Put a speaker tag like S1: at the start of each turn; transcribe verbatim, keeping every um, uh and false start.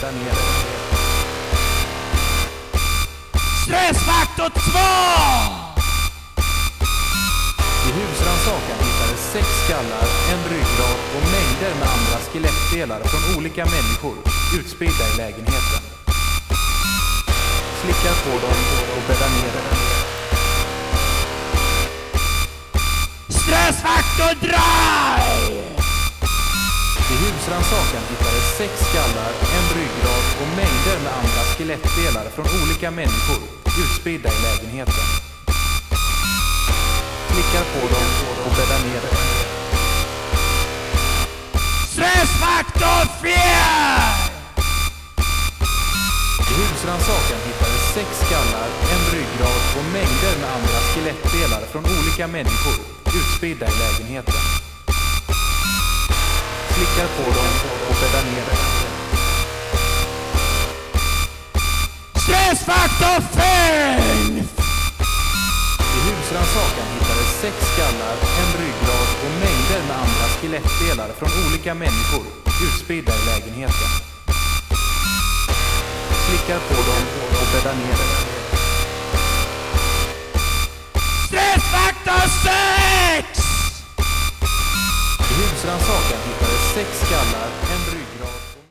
S1: bäddar ner det.
S2: Stressfaktor två!
S1: I husrannsakan hittades sex skallar, en ryggrad och mängder med andra skelettdelar från olika människor utspridda i lägenheten. Slickar på dem och bäddar ner det.
S2: Stressfaktor drive!
S1: I husrannsakan hittades sex skallar, en ryggrad och mängder med andra skelettdelar från olika människor utspridda i lägenheten. Klickar på dem och bäddar ner det.
S2: Stressfaktor fyra!
S1: I husrannsakan hittades sex skallar, en ryggrad och mängder med andra skelettdelar från olika människor utspridda i lägenheten. Klickar på dem och bäddar ner det.
S2: Stressfaktor fem!
S1: I husrannsakan hittades sex skallar, en ryggrad och mängder med andra skelettdelar från olika människor utspridda i lägenheten. Klickar på dem och bäddar ner det.
S2: Stressfaktor sex!
S1: I husrannsakan hittades sex skallar, en ryggrad